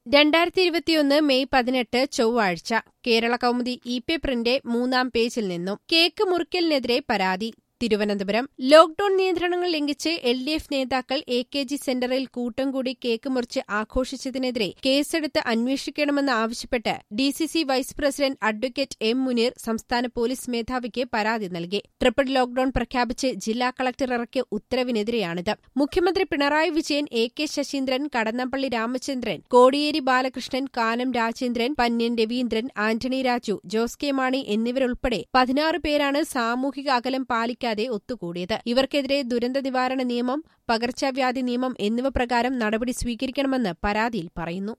2021 May 18 ചൊവ്വാഴ്ച കേരളകൗമുദി ഇ-പേപ്പറിന്റെ 3-ാം പേജിൽ നിന്നും കേക്ക് മുറിക്കലിനെതിരെ പരാതി. തിരുവനന്തപുരം ലോക്ഡൌൺ നിയന്ത്രണങ്ങൾ ലംഘിച്ച് എൽ.ഡി.എഫ് നേതാക്കൾ എ.കെ.ജി സെന്ററിൽ കൂട്ടം കൂടി കേക്ക് മുറിച്ച് ആഘോഷിച്ചതിനെതിരെ കേസെടുത്ത് അന്വേഷിക്കണമെന്ന് ആവശ്യപ്പെട്ട് DCC vice president advocate M. Muneer സംസ്ഥാന പോലീസ് മേധാവിക്ക് പരാതി നൽകി. ട്രിപ്പിൾ ലോക്ഡൌൺ പ്രഖ്യാപിച്ച് ജില്ലാ കളക്ടർ ഇറക്കിയ ഉത്തരവിനെതിരെയാണിത്. മുഖ്യമന്ത്രി Pinarayi Vijayan, AK. Saseendran, Kadannappally Ramachandran, Kodiyeri Balakrishnan, Kanam Rajendran, Pannian Raveendran, Antony Raju, Jose K Mani എന്നിവരുൾപ്പെടെ 16 പേരാണ് സാമൂഹിക അകലം പാലിക്കാതെ ഒത്തുകൂടിയത്. ഇവർക്കെതിരെ ദുരന്ത നിവാരണ നിയമം, പകർച്ചവ്യാധി നിയമം എന്നിവ പ്രകാരം നടപടി സ്വീകരിക്കണമെന്ന് പരാതിയിൽ പറയുന്നു.